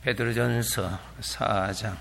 베드로전서 4장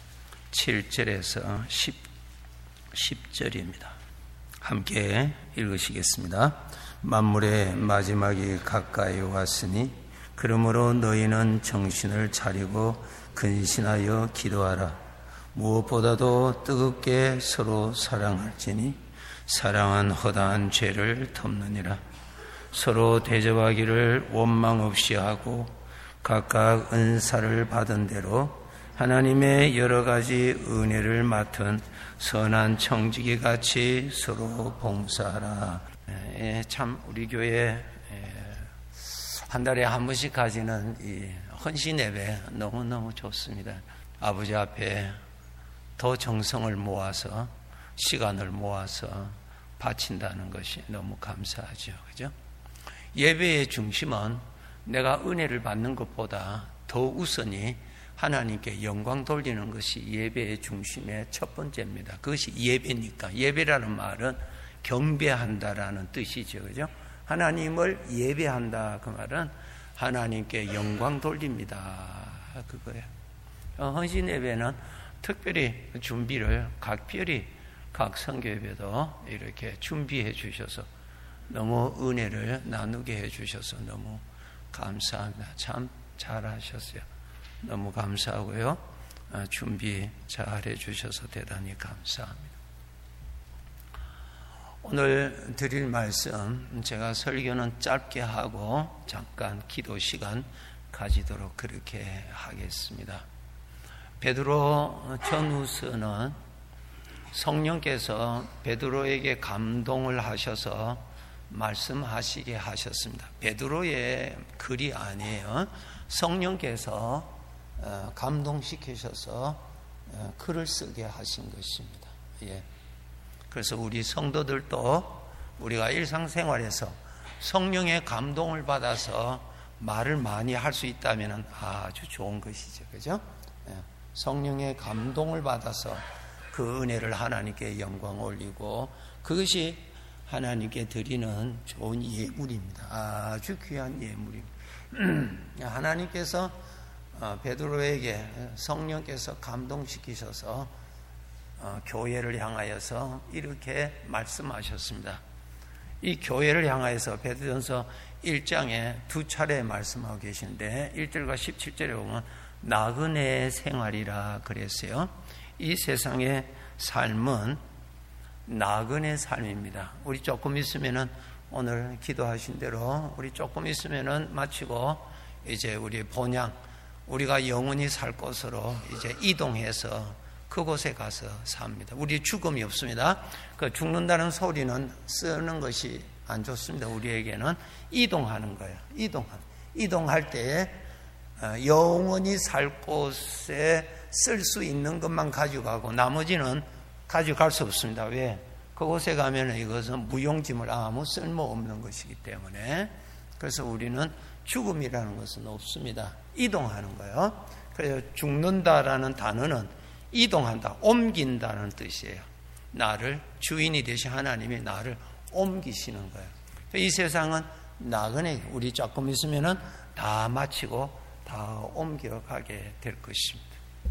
7절에서 10절입니다. 함께 읽으시겠습니다. 만물의 마지막이 가까이 왔으니 그러므로 너희는 정신을 차리고 근신하여 기도하라. 무엇보다도 뜨겁게 서로 사랑할지니 사랑은 허다한 죄를 덮느니라. 서로 대접하기를 원망 없이 하고 각각 은사를 받은 대로 하나님의 여러 가지 은혜를 맡은 선한 청지기 같이 서로 봉사하라. 참 우리 교회 한 달에 한 번씩 가지는 이 헌신 예배 너무너무 좋습니다. 아버지 앞에 더 정성을 모아서 시간을 모아서 바친다는 것이 너무 감사하죠. 그죠? 예배의 중심은 내가 은혜를 받는 것보다 더 우선이 하나님께 영광 돌리는 것이 예배의 중심의 첫 번째입니다. 그것이 예배니까. 예배라는 말은 경배한다라는 뜻이죠. 그죠? 하나님을 예배한다. 그 말은 하나님께 영광 돌립니다. 그거예요. 헌신 예배는 특별히 준비를 각별히 각 선교예배도 이렇게 준비해 주셔서 너무 은혜를 나누게 해 주셔서 너무 감사합니다. 참 잘하셨어요. 너무 감사하고요. 준비 잘해 주셔서 대단히 감사합니다. 오늘 드릴 말씀 제가 설교는 짧게 하고 잠깐 기도 시간 가지도록 그렇게 하겠습니다. 베드로 전후서는 성령께서 베드로에게 감동을 하셔서 말씀하시게 하셨습니다. 베드로의 글이 아니에요. 성령께서 감동시키셔서 글을 쓰게 하신 것입니다. 예. 그래서 우리 성도들도 우리가 일상생활에서 성령의 감동을 받아서 말을 많이 할 수 있다면 아주 좋은 것이죠. 그죠? 예. 성령의 감동을 받아서 그 은혜를 하나님께 영광 올리고 그것이 하나님께 드리는 좋은 예물입니다. 아주 귀한 예물입니다. 하나님께서 베드로에게 성령께서 감동시키셔서 교회를 향하여서 이렇게 말씀하셨습니다. 이 교회를 향하여서 베드로전서 1장에 두 차례 말씀하고 계신데 1절과 17절에 보면 나그네 생활이라 그랬어요. 이 세상의 삶은 나그네 삶입니다. 우리 조금 있으면은 오늘 기도하신 대로 우리 조금 있으면은 마치고 이제 우리 본향 우리가 영원히 살 곳으로 이제 이동해서 그곳에 가서 삽니다. 우리 죽음이 없습니다. 그 죽는다는 소리는 쓰는 것이 안 좋습니다. 우리에게는 이동하는 거예요. 이동할 때에 영원히 살 곳에 쓸 수 있는 것만 가져가고 나머지는 가져갈 수 없습니다. 왜? 그곳에 가면 이것은 무용지물 아무 쓸모없는 것이기 때문에 그래서 우리는 죽음이라는 것은 없습니다. 이동하는 거예요. 그래서 죽는다라는 단어는 이동한다, 옮긴다는 뜻이에요. 나를 주인이 되신 하나님이 나를 옮기시는 거예요. 이 세상은 나그네 우리 조금 있으면은 다 마치고 다 옮겨가게 될 것입니다.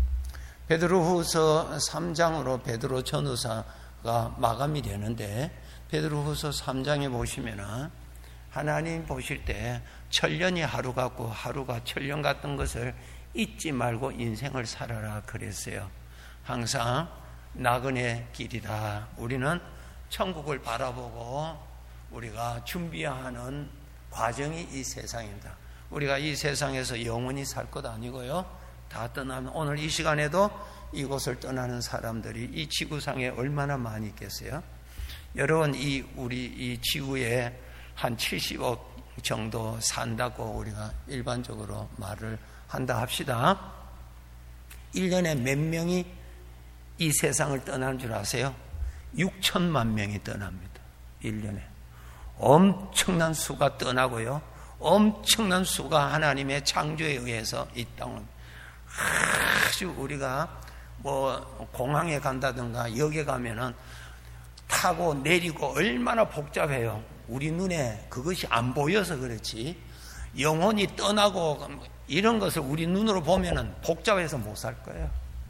베드로후서 3장으로 베드로 전후서가 마감이 되는데 베드로후서 3장에 보시면은 하나님 보실 때 천년이 하루 같고 하루가 천년 같은 것을 잊지 말고 인생을 살아라 그랬어요. 항상 나그네 길이다. 우리는 천국을 바라보고 우리가 준비하는 과정이 이 세상입니다. 우리가 이 세상에서 영원히 살 것 아니고요. 다 떠나면 오늘 이 시간에도 이곳을 떠나는 사람들이 이 지구상에 얼마나 많이 있겠어요? 여러분 우리 이 지구에 한 70억 정도 산다고 우리가 일반적으로 말을 한다 합시다. 1년에 몇 명이 이 세상을 떠나는 줄 아세요? 6천만 명이 떠납니다. 1년에. 엄청난 수가 떠나고요. 엄청난 수가 하나님의 창조에 의해서 이 땅을 아주 우리가 뭐 공항에 간다든가 역에 가면은 타고 내리고 얼마나 복잡해요. 우리 눈에 그것이 안 보여서 그렇지 영혼이 떠나고 이런 것을 우리 눈으로 보면은 복잡해서 못 살 거예요.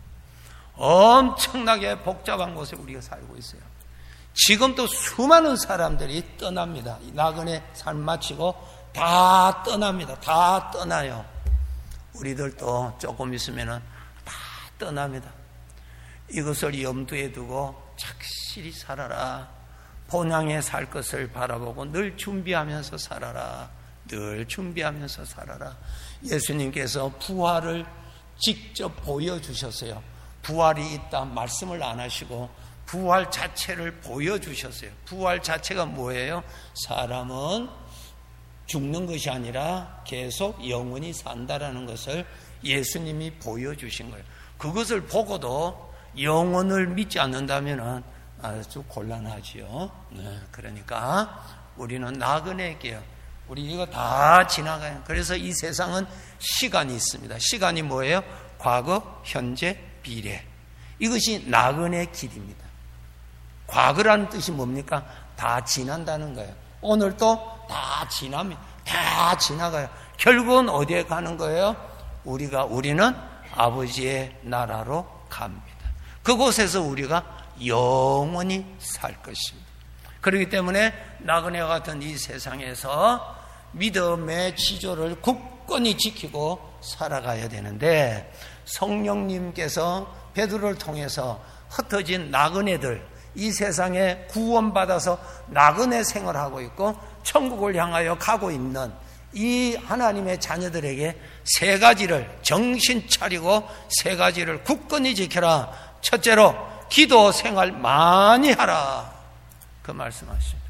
엄청나게 복잡한 곳에 우리가 살고 있어요. 지금도 수많은 사람들이 떠납니다. 나그네 삶 마치고 다 떠납니다. 다 떠나요. 우리들도 조금 있으면은 다 떠납니다. 이것을 염두에 두고 착실히 살아라. 본향에 살 것을 바라보고 늘 준비하면서 살아라. 늘 준비하면서 살아라. 예수님께서 부활을 직접 보여주셨어요. 부활이 있다 말씀을 안 하시고 부활 자체를 보여주셨어요. 부활 자체가 뭐예요? 사람은 죽는 것이 아니라 계속 영원히 산다라는 것을 예수님이 보여주신 거예요. 그것을 보고도 영혼을 믿지 않는다면 아주 곤란하지요. 네, 그러니까 우리는 나그네게요. 우리 이거 다 지나가요. 그래서 이 세상은 시간이 있습니다. 시간이 뭐예요? 과거, 현재, 미래. 이것이 나그네 길입니다. 과거라는 뜻이 뭡니까? 다 지난다는 거예요. 오늘도 다 지납니다. 다 지나가요. 결국은 어디에 가는 거예요? 우리는 아버지의 나라로 갑니다. 그곳에서 우리가 영원히 살 것입니다. 그렇기 때문에 나그네와 같은 이 세상에서 믿음의 지조를 굳건히 지키고 살아가야 되는데 성령님께서 베드로를 통해서 흩어진 나그네들, 이 세상에 구원받아서 나그네 생활하고 있고 천국을 향하여 가고 있는 이 하나님의 자녀들에게 세 가지를 정신 차리고 세 가지를 굳건히 지켜라. 첫째로 기도 생활 많이 하라. 그 말씀하십니다.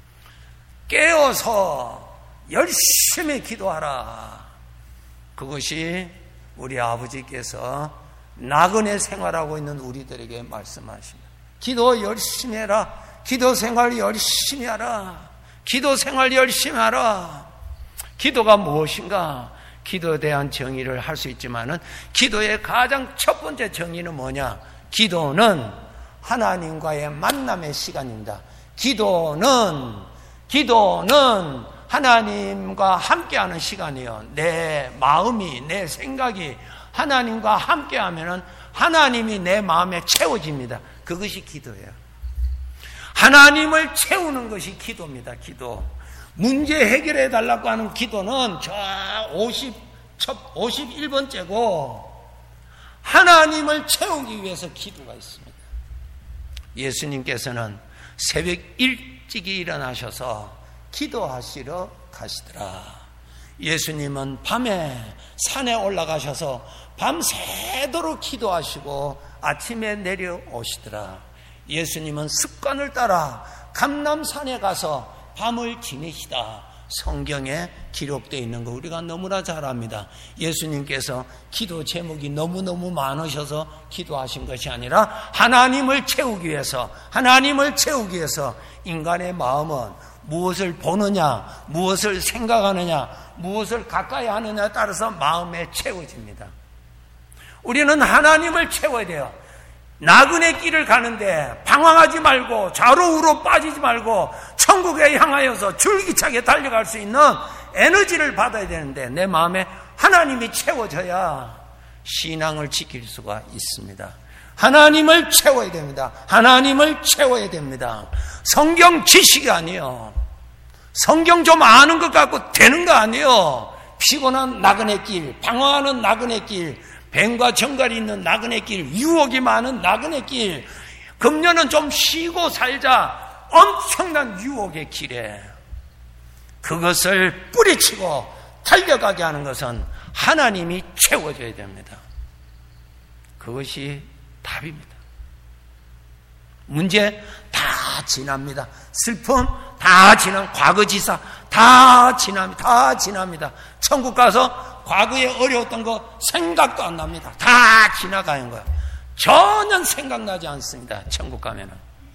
깨어서 열심히 기도하라. 그것이 우리 아버지께서 나그네 생활하고 있는 우리들에게 말씀하십니다. 기도 열심히 해라. 기도 생활 열심히 하라. 기도 생활 열심히 하라. 기도가 무엇인가? 기도에 대한 정의를 할 수 있지만은 기도의 가장 첫 번째 정의는 뭐냐? 기도는 하나님과의 만남의 시간입니다. 기도는 하나님과 함께하는 시간이에요. 내 마음이, 내 생각이 하나님과 함께하면은 하나님이 내 마음에 채워집니다. 그것이 기도예요. 하나님을 채우는 것이 기도입니다. 기도. 문제 해결해 달라고 하는 기도는 저 51번째고 하나님을 채우기 위해서 기도가 있습니다. 예수님께서는 새벽 일찍이 일어나셔서 기도하시러 가시더라. 예수님은 밤에 산에 올라가셔서 밤새도록 기도하시고 아침에 내려오시더라. 예수님은 습관을 따라 감람산에 가서 밤을 지내시다. 성경에 기록되어 있는 거 우리가 너무나 잘 압니다. 예수님께서 기도 제목이 너무너무 많으셔서 기도하신 것이 아니라 하나님을 채우기 위해서 인간의 마음은 무엇을 보느냐, 무엇을 생각하느냐, 무엇을 가까이 하느냐에 따라서 마음에 채워집니다. 우리는 하나님을 채워야 돼요. 나그네 길을 가는데 방황하지 말고 좌로 우로 빠지지 말고 천국에 향하여서 줄기차게 달려갈 수 있는 에너지를 받아야 되는데 내 마음에 하나님이 채워져야 신앙을 지킬 수가 있습니다. 하나님을 채워야 됩니다. 하나님을 채워야 됩니다. 성경 지식이 아니에요. 성경 좀 아는 것 같고 되는 거 아니에요. 피곤한 나그네 길, 방황하는 나그네 길, 뱀과 정갈이 있는 나그네 길, 유혹이 많은 나그네 길, 금년은 좀 쉬고 살자 엄청난 유혹의 길에 그것을 뿌리치고 달려가게 하는 것은 하나님이 채워줘야 됩니다. 그것이 답입니다. 문제 다 지납니다. 슬픔 다 과거지사 다 지납니다. 천국 가서 과거에 어려웠던 거 생각도 안 납니다. 다 지나가는 거예요. 전혀 생각나지 않습니다. 천국 가면은.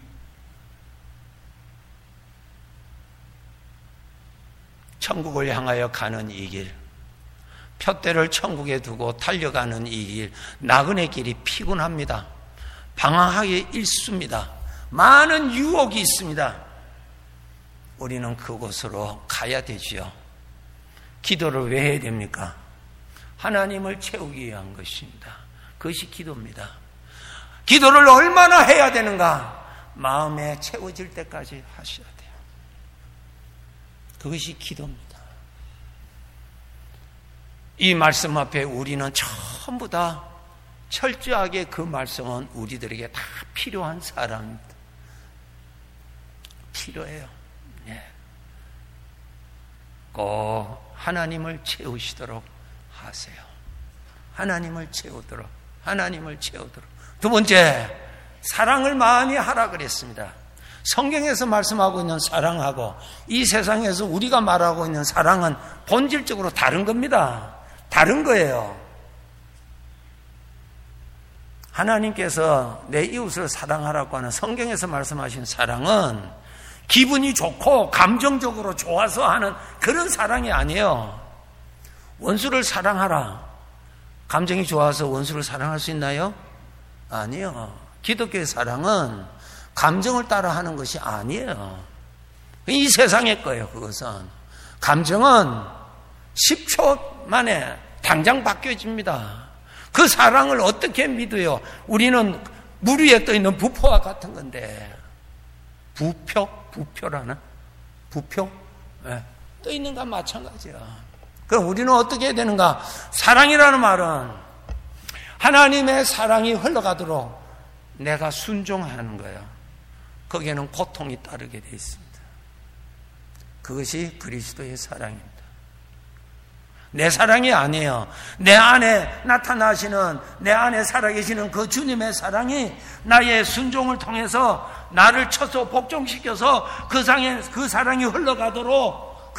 천국을 향하여 가는 이 길, 푯대를 천국에 두고 달려가는 이 길, 나그네 길이 피곤합니다. 방황하기 일쑤입니다. 많은 유혹이 있습니다. 우리는 그곳으로 가야 되지요. 기도를 왜 해야 됩니까? 하나님을 채우기 위한 것입니다. 그것이 기도입니다. 기도를 얼마나 해야 되는가? 마음에 채워질 때까지 하셔야 돼요. 그것이 기도입니다. 이 말씀 앞에 우리는 전부 다 철저하게 그 말씀은 우리들에게 다 필요한 사람입니다. 필요해요. 예. 꼭 하나님을 채우시도록 하세요. 하나님을 채우도록. 두 번째, 사랑을 많이 하라 그랬습니다. 성경에서 말씀하고 있는 사랑하고 이 세상에서 우리가 말하고 있는 사랑은 본질적으로 다른 겁니다. 다른 거예요. 하나님께서 내 이웃을 사랑하라고 하는 성경에서 말씀하신 사랑은 기분이 좋고 감정적으로 좋아서 하는 그런 사랑이 아니에요. 원수를 사랑하라. 감정이 좋아서 원수를 사랑할 수 있나요? 아니요. 기독교의 사랑은 감정을 따라 하는 것이 아니에요. 이 세상의 거예요, 그것은. 감정은 10초 만에 당장 바뀌어집니다. 그 사랑을 어떻게 믿어요? 우리는 물 위에 떠 있는 부표와 같은 건데. 부표라는? 부표? 네. 떠 있는 것과 마찬가지야. 그럼 우리는 어떻게 해야 되는가? 사랑이라는 말은 하나님의 사랑이 흘러가도록 내가 순종하는 거예요. 거기에는 고통이 따르게 되어 있습니다. 그것이 그리스도의 사랑입니다. 내 사랑이 아니에요. 내 안에 나타나시는, 내 안에 살아계시는 그 주님의 사랑이 나의 순종을 통해서 나를 쳐서 복종시켜서 그 사랑이 흘러가도록,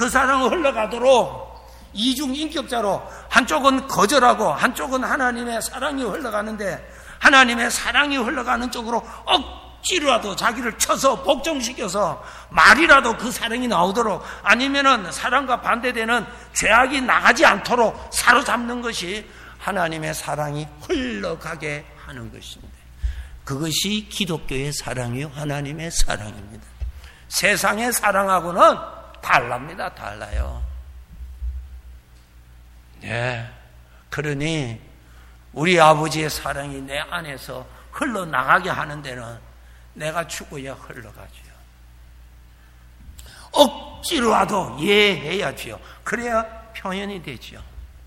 이중인격자로 한쪽은 거절하고 한쪽은 하나님의 사랑이 흘러가는데, 하나님의 사랑이 흘러가는 쪽으로 억지로라도 자기를 쳐서 복종시켜서 말이라도 그 사랑이 나오도록, 아니면은 사랑과 반대되는 죄악이 나가지 않도록 사로잡는 것이 하나님의 사랑이 흘러가게 하는 것입니다. 그것이 기독교의 사랑이요, 하나님의 사랑입니다. 세상의 사랑하고는 달랍니다. 달라요. 네. 그러니 우리 아버지의 사랑이 내 안에서 흘러나가게 하는 데는 내가 죽어야 흘러가지요. 억지로라도 이해해야지요. 그래야 표현이 되지요.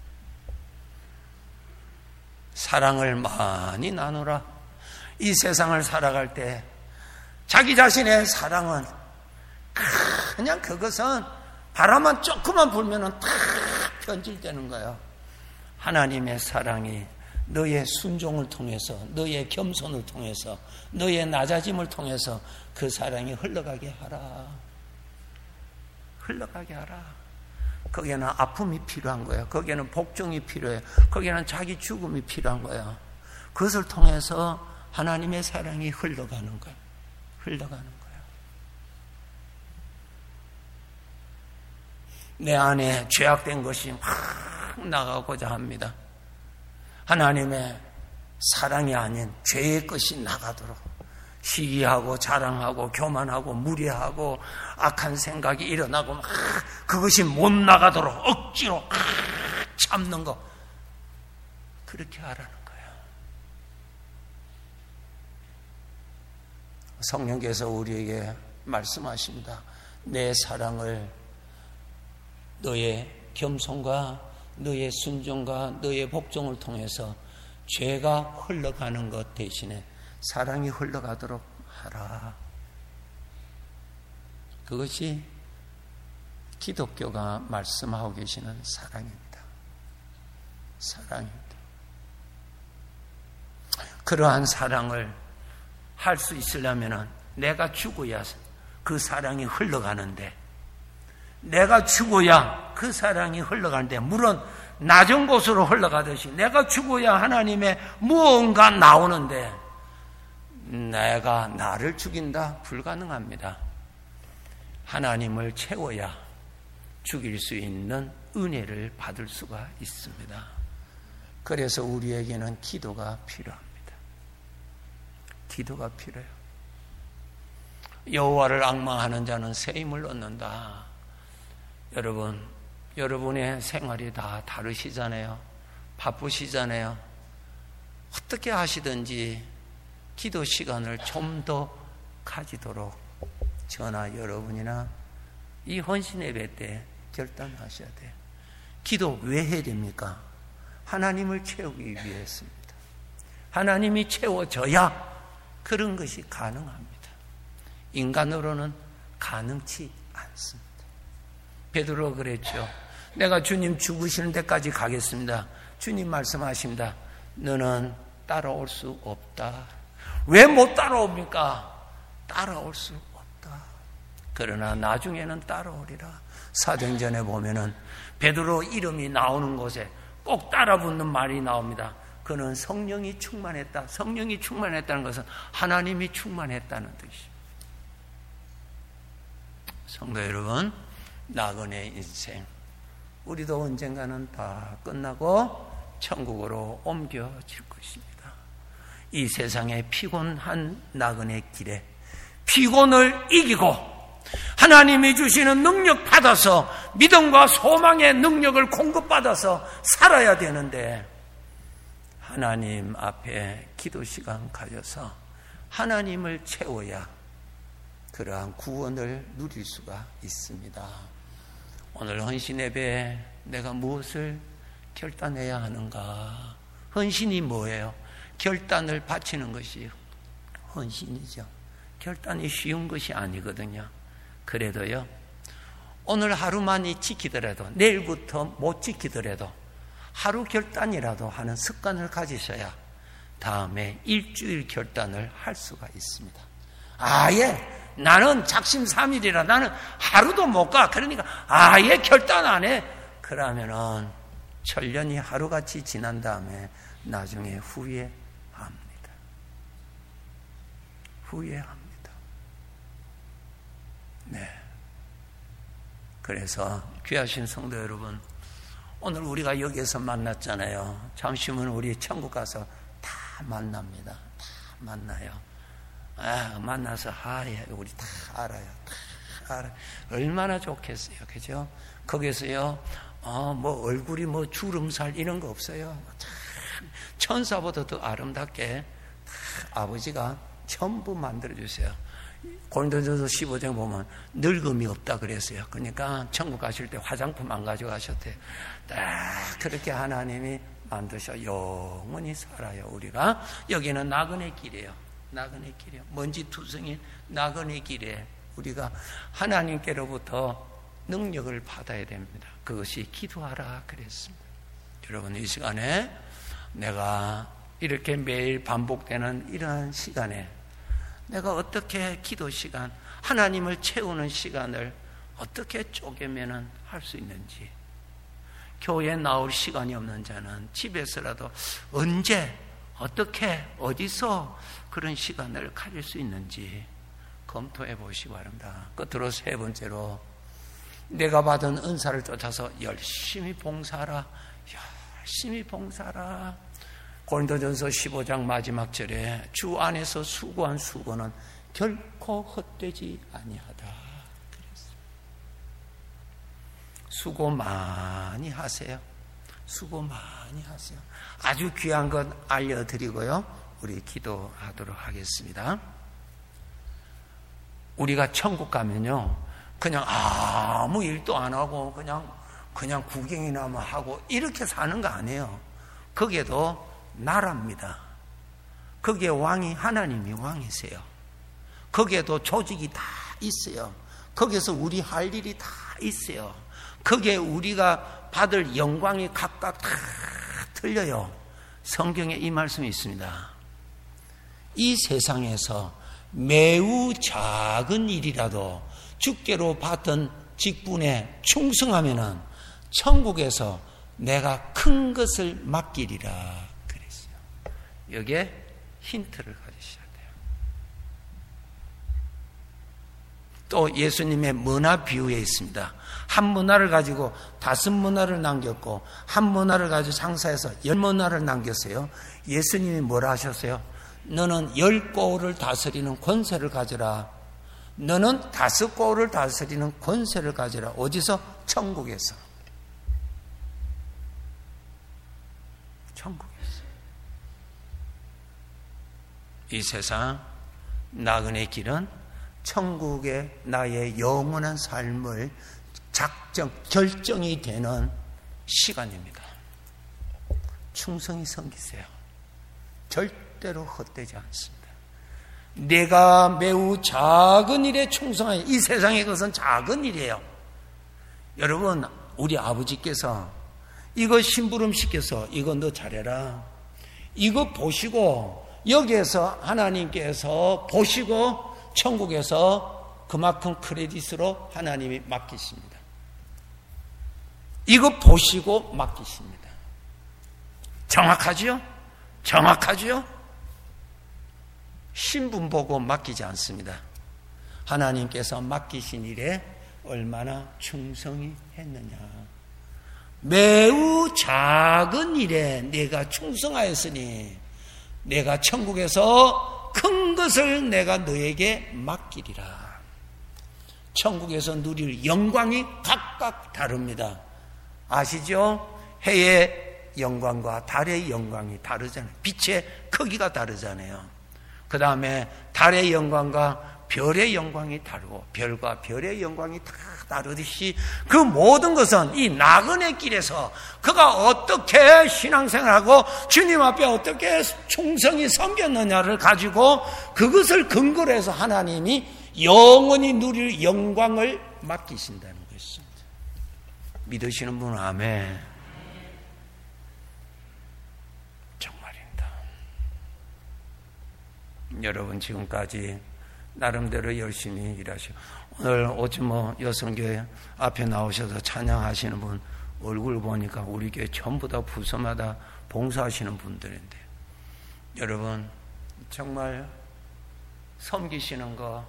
사랑을 많이 나누라. 이 세상을 살아갈 때 자기 자신의 사랑은 그냥 그것은 바람만 조금만 불면은 다 변질되는 거예요. 하나님의 사랑이 너의 순종을 통해서, 너의 겸손을 통해서, 너의 낮아짐을 통해서 그 사랑이 흘러가게 하라. 흘러가게 하라. 거기에는 아픔이 필요한 거예요. 거기에는 복종이 필요해요. 거기에는 자기 죽음이 필요한 거예요. 그것을 통해서 하나님의 사랑이 흘러가는 거예요. 흘러가는 거예요. 내 안에 죄악된 것이 막 나가고자 합니다. 하나님의 사랑이 아닌 죄의 것이 나가도록 시기하고 자랑하고 교만하고 무례하고 악한 생각이 일어나고 막 그것이 못 나가도록 억지로 참는 거, 그렇게 하라는 거예요. 성령께서 우리에게 말씀하십니다. 내 사랑을 너의 겸손과 너의 순종과 너의 복종을 통해서 죄가 흘러가는 것 대신에 사랑이 흘러가도록 하라. 그것이 기독교가 말씀하고 계시는 사랑입니다. 사랑입니다. 그러한 사랑을 할 수 있으려면 내가 죽어야 그 사랑이 흘러가는데, 내가 죽어야 그 사랑이 흘러가는데, 물론 낮은 곳으로 흘러가듯이 내가 죽어야 하나님의 무언가 나오는데, 내가 나를 죽인다? 불가능합니다. 하나님을 채워야 죽일 수 있는 은혜를 받을 수가 있습니다. 그래서 우리에게는 기도가 필요합니다. 기도가 필요해요. 여호와를 앙망하는 자는 새 힘을 얻는다. 여러분, 여러분의 생활이 다 다르시잖아요. 바쁘시잖아요. 어떻게 하시든지 기도 시간을 좀 더 가지도록 저나 여러분이나 이 헌신 예배 때 결단하셔야 돼요. 기도 왜 해야 됩니까? 하나님을 채우기 위해서입니다. 하나님이 채워져야 그런 것이 가능합니다. 인간으로는 가능치 않습니다. 베드로가 그랬죠. 내가 주님 죽으시는 데까지 가겠습니다. 주님 말씀하십니다. 너는 따라올 수 없다. 왜 못 따라옵니까? 따라올 수 없다. 그러나 나중에는 따라오리라. 사도행전에 보면은 베드로 이름이 나오는 곳에 꼭 따라붙는 말이 나옵니다. 그는 성령이 충만했다. 성령이 충만했다는 것은 하나님이 충만했다는 뜻입니다. 성도 여러분, 나그네 인생 우리도 언젠가는 다 끝나고 천국으로 옮겨질 것입니다. 이 세상의 피곤한 나그네 길에 피곤을 이기고 하나님이 주시는 능력 받아서 믿음과 소망의 능력을 공급받아서 살아야 되는데 하나님 앞에 기도 시간 가져서 하나님을 채워야 그러한 구원을 누릴 수가 있습니다. 오늘 헌신 예배에 내가 무엇을 결단해야 하는가? 헌신이 뭐예요? 결단을 바치는 것이 헌신이죠. 결단이 쉬운 것이 아니거든요. 그래도요, 오늘 하루만이 지키더라도 내일부터 못 지키더라도 하루 결단이라도 하는 습관을 가지셔야 다음에 일주일 결단을 할 수가 있습니다. 아예 나는 작심삼일이라 나는 하루도 못 가. 그러니까 아예 결단 안 해. 그러면은 천년이 하루같이 지난 다음에 나중에 후회합니다. 후회합니다. 네. 그래서 귀하신 성도 여러분, 오늘 우리가 여기에서 만났잖아요. 잠시 후면 우리 천국 가서 다 만납니다. 다 만나요. 만나서 우리 다 알아요. 다 알아요. 얼마나 좋겠어요, 그죠? 거기서요, 뭐 얼굴이 뭐 주름살 이런 거 없어요. 참 천사보다 더 아름답게 다 아버지가 전부 만들어 주세요. 고린도전서 15장 보면 늙음이 없다 그랬어요. 그러니까 천국 가실 때 화장품 안 가져가셨대요. 딱 그렇게 하나님이 만드셔 영원히 살아요. 우리가 여기는 나그네 길이에요. 나그네 길이에요. 먼지 투성이 나그네 길에 우리가 하나님께로부터 능력을 받아야 됩니다. 그것이 기도하라 그랬습니다. 여러분, 이 시간에 내가 이렇게 매일 반복되는 이러한 시간에 내가 어떻게 기도 시간, 하나님을 채우는 시간을 어떻게 쪼개면은 할 수 있는지, 교회에 나올 시간이 없는 자는 집에서라도 언제, 어떻게, 어디서 그런 시간을 가질 수 있는지 검토해 보시기 바랍니다. 끝으로 세 번째로, 내가 받은 은사를 쫓아서 열심히 봉사하라. 열심히 봉사하라. 고린도전서 15장 마지막 절에 주 안에서 수고한 수고는 결코 헛되지 아니하다. 수고 많이 하세요. 수고 많이 하세요. 아주 귀한 것 알려드리고요, 우리 기도하도록 하겠습니다. 우리가 천국 가면요, 그냥 아무 일도 안 하고 그냥 구경이나 하고 이렇게 사는 거 아니에요. 거기에도 나라입니다. 거기에 왕이 하나님이 왕이세요. 거기에도 조직이 다 있어요. 거기에서 우리 할 일이 다 있어요. 거기에 우리가 받을 영광이 각각 다 틀려요. 성경에 이 말씀이 있습니다. 이 세상에서 매우 작은 일이라도 주께로 받은 직분에 충성하면은 천국에서 내가 큰 것을 맡기리라 그랬어요. 여기에 힌트를 가지셔야 돼요. 또 예수님의 문화 비유에 있습니다. 한 문화를 가지고 5문화를 남겼고 한 문화를 가지고 장사해서 10문화를 남겼어요. 예수님이 뭐라 하셨어요? 너는 10고을을 다스리는 권세를 가져라. 너는 5고을을 다스리는 권세를 가져라. 어디서? 천국에서. 이 세상 나그네 길은 천국의 나의 영원한 삶을 결정이 되는 시간입니다. 충성히 섬기세요. 절대로 헛되지 않습니다. 내가 매우 작은 일에 충성하여, 이 세상의 것은 작은 일이에요. 여러분, 우리 아버지께서 이거 심부름 시켜서 이거 너 잘해라, 이거 보시고, 여기에서 하나님께서 보시고 천국에서 그만큼 크레딧으로 하나님이 맡기십니다. 이거 보시고 맡기십니다. 정확하지요? 정확하지요? 신분 보고 맡기지 않습니다. 하나님께서 맡기신 일에 얼마나 충성히 했느냐. 매우 작은 일에 내가 충성하였으니 내가 천국에서 큰 것을 내가 너에게 맡기리라. 천국에서 누릴 영광이 각각 다릅니다. 아시죠? 해의 영광과 달의 영광이 다르잖아요. 빛의 크기가 다르잖아요. 그 다음에 달의 영광과 별의 영광이 다르고, 별과 별의 영광이 다 다르듯이 그 모든 것은 이 나그네 길에서 그가 어떻게 신앙생활하고 주님 앞에 어떻게 충성히 섬겼느냐를 가지고 그것을 근거로 해서 하나님이 영원히 누릴 영광을 맡기신다는 것입니다. 믿으시는 분은 아멘. 정말입니다. 여러분, 지금까지 나름대로 열심히 일하시고, 오늘 오즈모 여성교회 앞에 나오셔서 찬양하시는 분 얼굴 보니까 우리 교회 전부 다 부서마다 봉사하시는 분들인데, 여러분 정말 섬기시는 거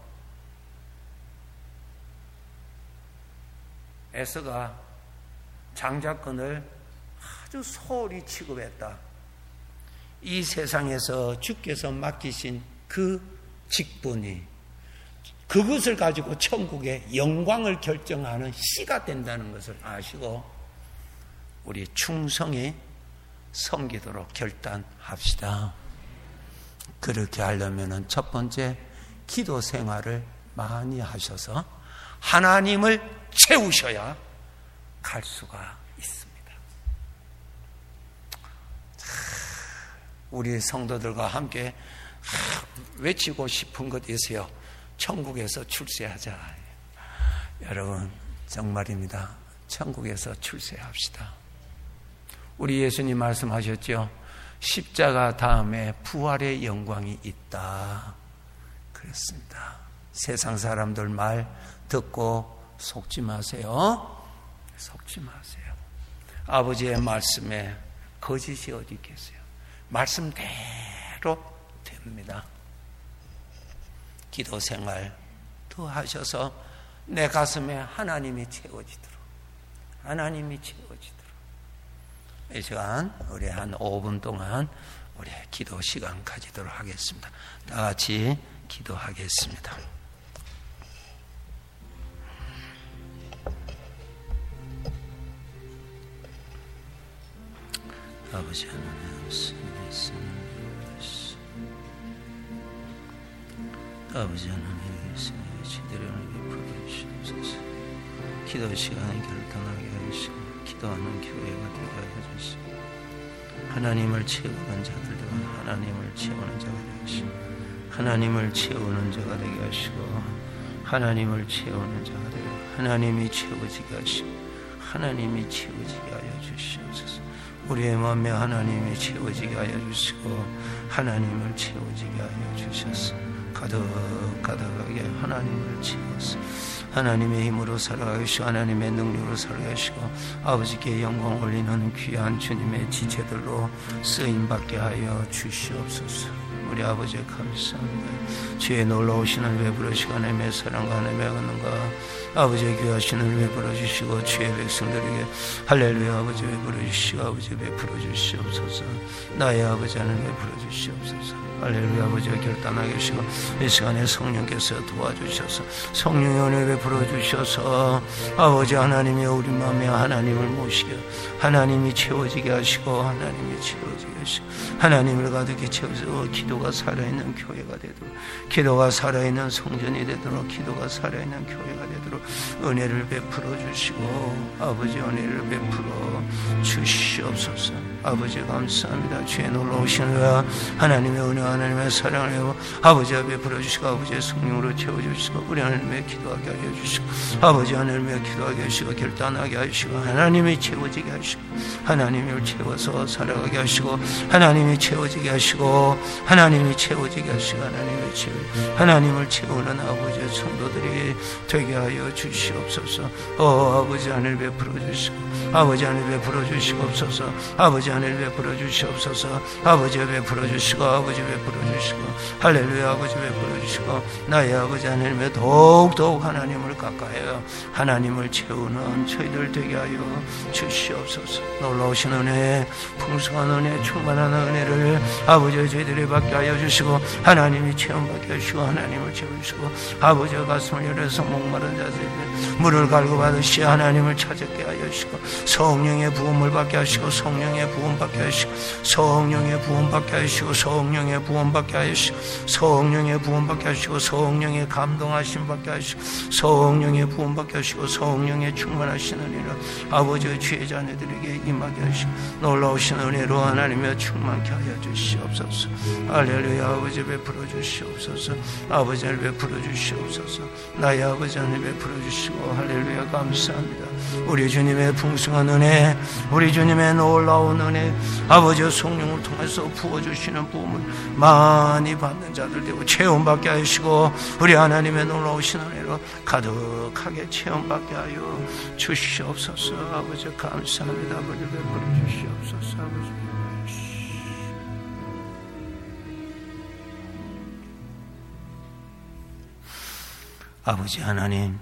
에서가 장자권을 아주 소홀히 취급했다. 이 세상에서 주께서 맡기신 그 직분이 그것을 가지고 천국의 영광을 결정하는 씨가 된다는 것을 아시고 우리 충성히 섬기도록 결단합시다. 그렇게 하려면 첫 번째, 기도 생활을 많이 하셔서 하나님을 채우셔야 갈 수가 있습니다. 우리 성도들과 함께 외치고 싶은 것 있어요. 천국에서 출세하자. 여러분, 정말입니다. 천국에서 출세합시다. 우리 예수님 말씀하셨죠. 십자가 다음에 부활의 영광이 있다. 그렇습니다. 세상 사람들 말 듣고 속지 마세요. 속지 마세요. 아버지의 말씀에 거짓이 어디 있겠어요. 말씀대로 됩니다. 기도 생활 더 하셔서 내 가슴에 하나님이 채워지도록, 하나님이 채워지도록. 이 시간 우리 한 5분 동안 우리 기도 시간 가지도록 하겠습니다. 다 같이 기도하겠습니다. 아버지 하나님, 아버지 하나님, 제대로 베풀어 주시옵소서. 기도 시간에 결단하게 하시고 기도하는 교회가 되게 하여 주시고, 하나님을 채우는 자들도 하나님을 채우는 자가 되게 하시고, 하나님을 채우는 자가 되게 하시고, 하나님을 채우는 자가 되게 하시고, 하나님이 채워지게 하시고, 하나님이 채워지게 하여 주시옵소서. 우리의 마음에 하나님이 채워지게 하여 주시고, 하나님을 채워지게 하여 주셔서 가득가득하게 하나님을 채워서 하나님의 힘으로 살아가게 하시고, 하나님의 능력으로 살아가게 하시고, 아버지께 영광 올리는 귀한 주님의 지체들로 쓰임받게 하여 주시옵소서. 우리 아버지 감사합니다. 주의 놀라우시는 베풀어 주시고, 하나님의 사랑과 하나님의 은혜가 아버지의 귀하시는 베풀어 주시고, 주의 백성들에게 할렐루야 아버지 베풀어 주시고, 아버지 베풀어 주시옵소서. 나의 아버지 하나님 베풀어 주시옵소서. 할렐루야. 아버지 결단하게 하시고 이 시간에 성령께서 도와주셔서 성령의 은혜 베풀어 주셔서 아버지 하나님이 우리 마음에 하나님을 모시게 하나님이 채워지게 하시고 하나님이 채워지게 하시고 하나님을 가득히 채워서 기도가 살아있는 교회가 되도록 기도가 살아있는 성전이 되도록 기도가 살아있는 교회가 되도록 은혜를 베풀어 주시고 아버지 은혜를 베풀어 주시옵소서. 아버지 감사합니다. 주의 놀라우신 은혜와 하나님의 은혜와 하나님의 사랑을 배워 아버지 앞에 베풀어 주시고 아버지의 성령으로 채워주시고 우리 하나님의 기도하게 하여 주시고 아버지 하나님의 기도하게 하시고 결단하게 하시고 하나님이 채워지게 하시고 하나님을 채워서 살아가게 하시고 하나님이 채워지게 하시고 하나님이 채워지게 하시고 하나님을 채우는 아버지의 성도들이 되게 하여 주시옵소서. 아버지 하늘 베풀어 주시고 아버지 하늘 베풀어 주시옵소서. 아버지 하늘 베풀어 주시옵소서. 아버지 베풀어 주시고 아버지 베풀어 주시고 할렐루야. 아버지 베풀어 주시고 나의 아버지 하나님의 더욱더욱 하나님을 가까이하여 하나님을 채우는 저희들 되게 하여 주시옵소서. 놀라우신 은혜 풍성한 은혜 충만한 은혜를 아버지 저희들이 받게 하여 주시고 하나님이 체험받게 하시고 하나님을 채워주시고 아버지의 가슴을 열어서 목마른 자들에게 물을 갈고 받으시 하나님을 찾게 하여 주시고 성령의 부음을 받게 하시고 성령의 부음 받게 하시고 성령의 부음 받게 하시고 성령의 부음 받게 하시고 성령의 부음 받게 하시고 성령의 감동하심 받게 하시고 성령의 부음 받게 하시고 성령의 충만하신 은혜로 아버지의 주의 자녀들에게 임하게 하시고 놀라우신 은혜로 하나님의 충만케 하여 주시옵소서. 할렐루야. 아버지 베풀어 주시옵소서. 아버지를 베풀어 주시옵소서. 나의 아버지 하나님 베풀어 주시고 할렐루야. 감사합니다. 우리 주님의 풍성한 은혜 우리 주님의 놀라운 은혜 아버지의 성령을 통해서 부어주시는 부음을 많이 받는 자들 되고 체험받게 하시고 우리 하나님의 놀라우신 은혜로 가득하게 체험받게 하여 주시옵소서. 아버지 감사합니다. 아버지 베풀어 주시옵소서. 아버지 하나님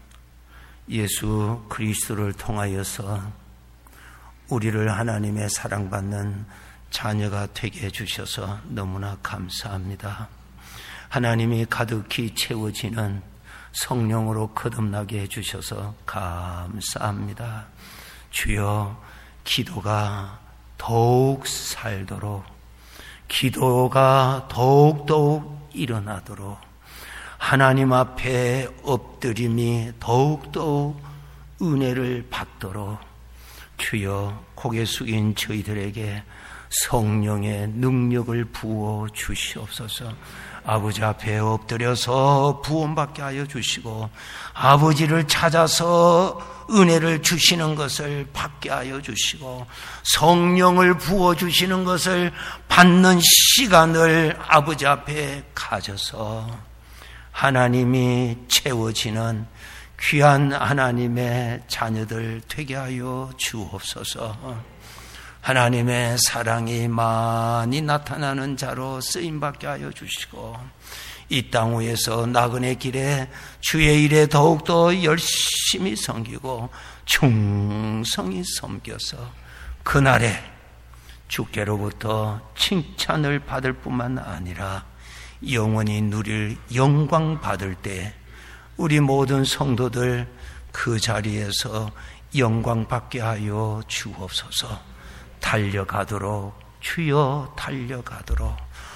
예수 그리스도를 통하여서 우리를 하나님의 사랑받는 자녀가 되게 해주셔서 너무나 감사합니다. 하나님이 가득히 채워지는 성령으로 거듭나게 해주셔서 감사합니다. 주여 기도가 더욱 살도록 기도가 더욱더욱 일어나도록 하나님 앞에 엎드림이 더욱더욱 은혜를 받도록 주여 고개 숙인 저희들에게 성령의 능력을 부어 주시옵소서. 아버지 앞에 엎드려서 구원받게 하여 주시고 아버지를 찾아서 은혜를 주시는 것을 받게 하여 주시고 성령을 부어 주시는 것을 받는 시간을 아버지 앞에 가져서 하나님이 채워지는 귀한 하나님의 자녀들 되게 하여 주옵소서. 하나님의 사랑이 많이 나타나는 자로 쓰임받게 하여 주시고 이 땅 위에서 나그네 길에 주의 일에 더욱더 열심히 섬기고 충성히 섬겨서 그날에 주께로부터 칭찬을 받을 뿐만 아니라 영원히 누릴 영광 받을 때 우리 모든 성도들 그 자리에서 영광 받게 하여 주옵소서. 달려가도록 주여 달려가도록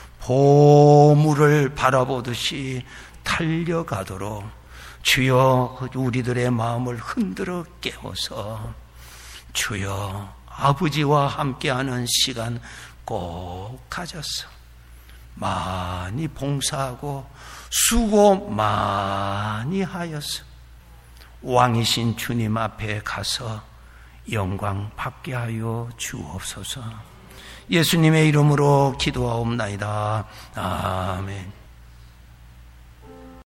보물을 바라보듯이 달려가도록 주여 우리들의 마음을 흔들어 깨워서 주여 아버지와 함께하는 시간 꼭 가져서 많이 봉사하고 수고 많이 하여서 왕이신 주님 앞에 가서 영광 받게 하여 주옵소서. 예수님의 이름으로 기도하옵나이다. 아멘.